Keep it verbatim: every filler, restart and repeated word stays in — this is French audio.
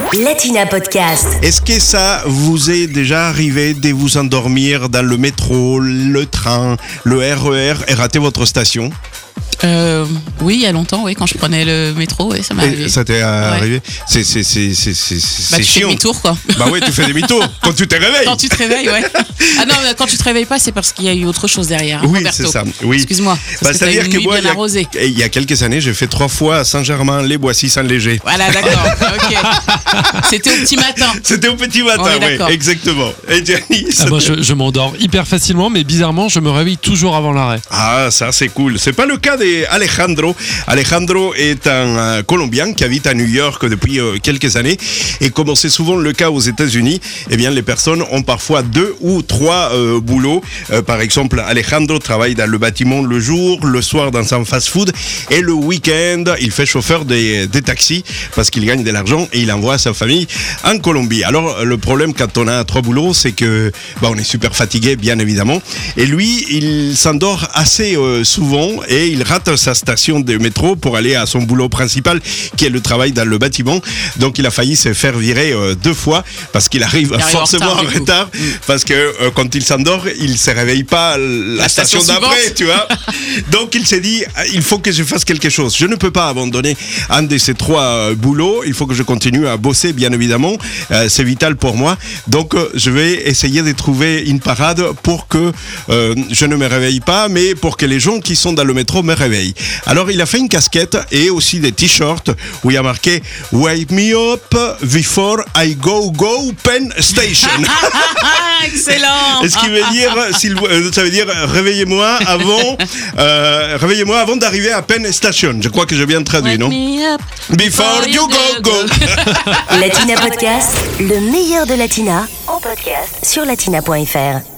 Latina Podcast. Est-ce que ça vous est déjà arrivé de vous endormir dans le métro, le train, le R E R et rater votre station? Euh, oui, il y a longtemps, oui, quand je prenais le métro, oui, ça m'est arrivé. Et ça t'est Ouais. arrivé? C'est, c'est, c'est, c'est, c'est, Bah, c'est tu fais chiant. demi-tour, quoi. Bah ouais, tu fais demi-tour quand tu te réveilles. Quand tu te réveilles, ouais. Ah non, quand tu te réveilles pas, c'est parce qu'il y a eu autre chose derrière. hein, Oui, Roberto. c'est ça. Oui. Excuse-moi. Bah, Parce que t'as eu c'est-à-dire une que nuit moi, bien il y, arrosée. a, il y a quelques années, j'ai fait trois fois à Saint-Germain-les-Boissy-Saint-Léger. Voilà, d'accord. Ok. C'était au petit matin. C'était au petit matin, On est oui, d'accord. exactement. Et Gianni, Ah, moi, je, je m'endors hyper facilement, mais bizarrement, je me réveille toujours avant l'arrêt. Ah, ça c'est cool. C'est pas le cas d'Alejandro. Alejandro est un euh, Colombien qui habite à New York depuis euh, quelques années. Et comme c'est souvent le cas aux États-Unis, eh bien les personnes ont parfois deux ou trois euh, boulots. Euh, par exemple, Alejandro travaille dans le bâtiment le jour, le soir dans un fast-food et le week-end, il fait chauffeur des, des taxis parce qu'il gagne de l'argent et il envoie sa famille en Colombie. Alors le problème quand on a trois boulots, c'est que bah, on est super fatigué, bien évidemment. Et lui, il s'endort assez euh, souvent et il rate sa station de métro pour aller à son boulot principal qui est le travail dans le bâtiment. Donc il a failli se faire virer euh, deux fois parce qu'il arrive, Il arrive forcément en en retard, du coup. retard parce que euh, quand il s'endort, il se réveille pas la, La station, station d'après, suivante. tu vois. Donc il s'est dit, il faut que je fasse quelque chose. Je ne peux pas abandonner un de ces trois euh, boulots. Il faut que je continue à bosser, bien évidemment. Euh, c'est vital pour moi. Donc euh, je vais essayer de trouver une parade pour que euh, je ne me réveille pas, mais pour que les gens qui sont dans le métro me réveillent. Alors il a fait une casquette et aussi des t-shirts où il y a marqué Wake me up before I go go Penn Station. Ah, excellent. Et ce qui veut dire, s'il vous- euh, ça veut dire réveillez-moi avant, euh, réveillez-moi avant d'arriver à Penn Station. Je crois que j'ai bien traduit, Wake non? me up Before you go go. Latina Podcast, le meilleur de Latina, en podcast sur latina point f r.